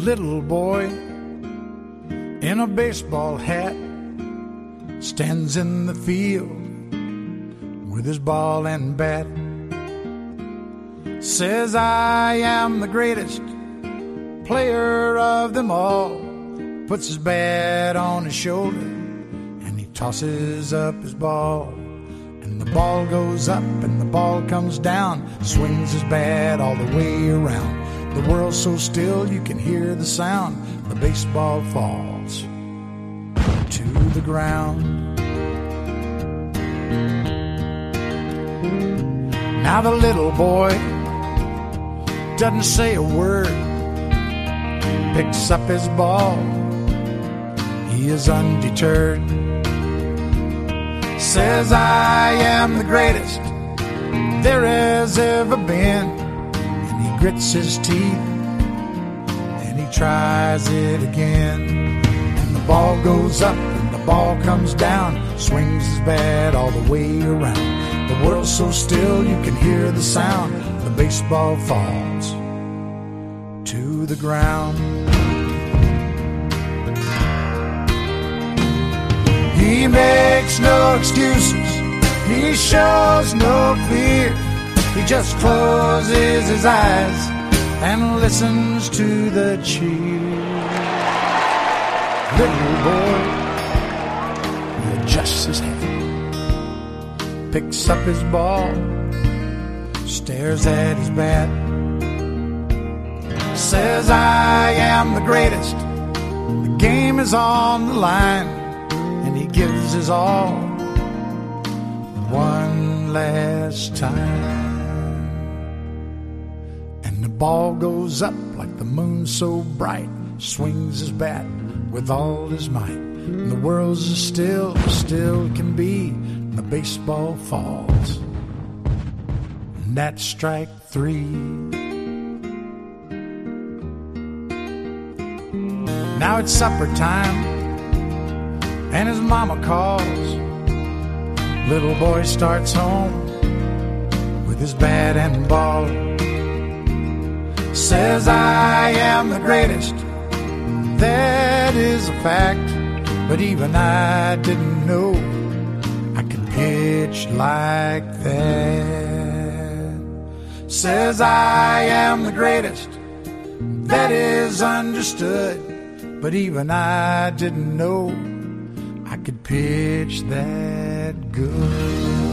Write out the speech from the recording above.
little boy in a baseball hat stands in the field with his ball and bat. Says, I am the greatest player of them all. Puts his bat on his shoulder and he tosses up his ball. And the ball goes up and the ball comes down. Swings his bat all the way around. The world's so still you can hear the sound. The baseball falls to the ground. Now the little boy doesn't say a word, picks up his ball, he is undeterred. Says, I am the greatest there has ever been. And he grits his teeth and he tries it again. And the ball goes up and the ball comes down. Swings his bat all the way around. The world's so still you can hear the sound. The baseball falls to the ground. He makes no excuses, he shows no fear. He just closes his eyes and listens to the cheer. Little boy, he adjusts his head, picks up his ball, stares at his bat. Says, I am the greatest, the game is on the line. And he gives his all one last time. And the ball goes up like the moon so bright. Swings his bat with all his might. And the world's as still can be. And the baseball falls. And that's strike three. Now it's supper time and his mama calls. Little boy starts home with his bat and ball. Says, I am the greatest, that is a fact. But even I didn't know I could pitch like that. Says, I am the greatest, that is understood. But even I didn't know I could pitch that good.